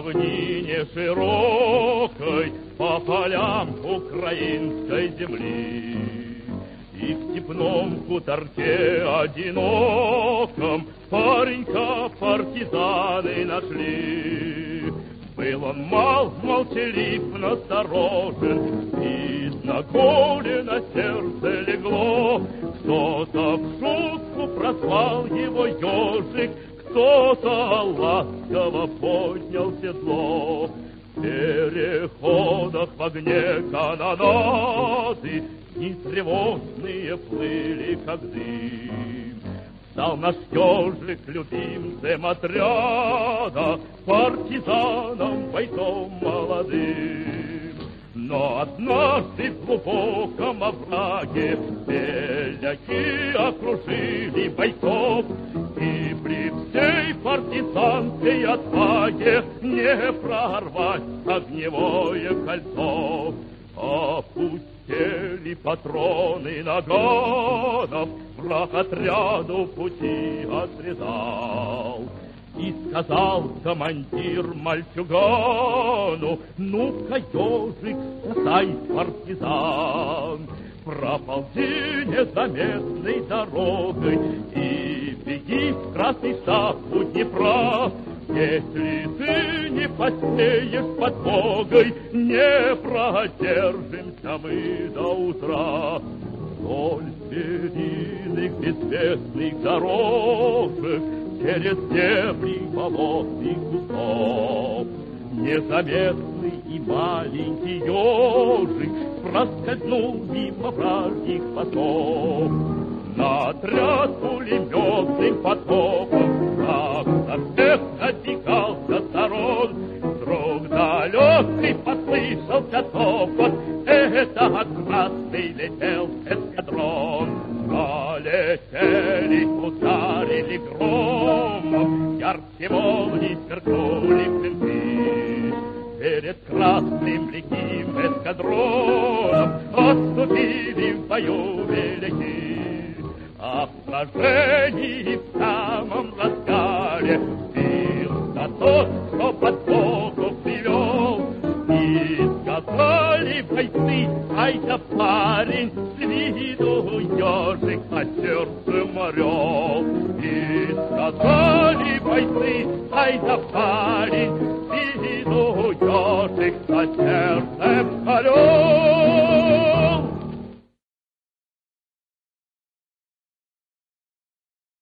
равнине широкой, по полям украинской земли. И в степном хуторке одиноком паренька партизаны нашли. Был он мал, молчалив, насторожен, и на голе на сердце легло. Кто-то в шутку прозвал его ежик, кто-то ласково поднял седло. В переходах в огне канонады и тревожные плыли, как дым. Стал наш ежик любимцем отряда, партизаном, бойцом молодым. Но однажды в глубоком овраге беляки окружили бойцов, и при всей партизанской отваге не прорвать огневое кольцо. Опустили патроны наганов, враг отряду пути отрезал. И сказал командир мальчугану: ну-ка, ежик, спасай партизан, проползи незаметной дорогой и беги в красный штаб у Днепра. Если ты не посеешь под Богой, не продержимся мы до утра. Вдоль звериных безвестных дорожек, через дебри болот и кустов, незаметный и маленький ежик проскользнул мимо вражьих постов. На отряд пулеметным потоком враг со всех надвигал со сторон. Вдруг далекий послышался топот, это красный летел эскадрон. Полетели, ударили громом, яркие молнии сверкнули клинки. Перед красным лихим эскадроном отступили в бою велики. А в сражении в самом разгаре бился тот, что под Богу привел. И сказали бойцы: ай да парень, с виду ежик, а сердцем орел. И сказали бойцы: ай да парень, с виду ежик, а сердцем орел.